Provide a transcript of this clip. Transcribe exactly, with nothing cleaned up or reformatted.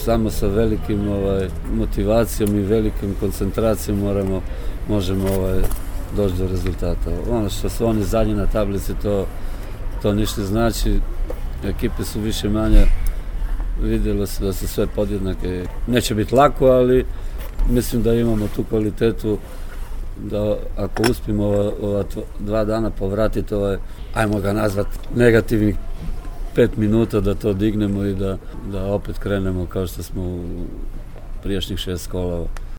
samo sa velikim ovaj, motivacijom i velikim koncentracijom moramo, možemo ovaj, doći do rezultata. Ono što su oni zadnji na tablici, to, to ništa znači. Ekipe su više manje, vidjelo se da su sve podjednake. Neće biti lako, ali mislim da imamo tu kvalitetu da ako uspijemo ova, ova dva dana povratiti ovaj, ajmo ga nazvati negativnih pet minuta, da to dignemo i da, da opet krenemo kao što smo u prijašnjih šest kola.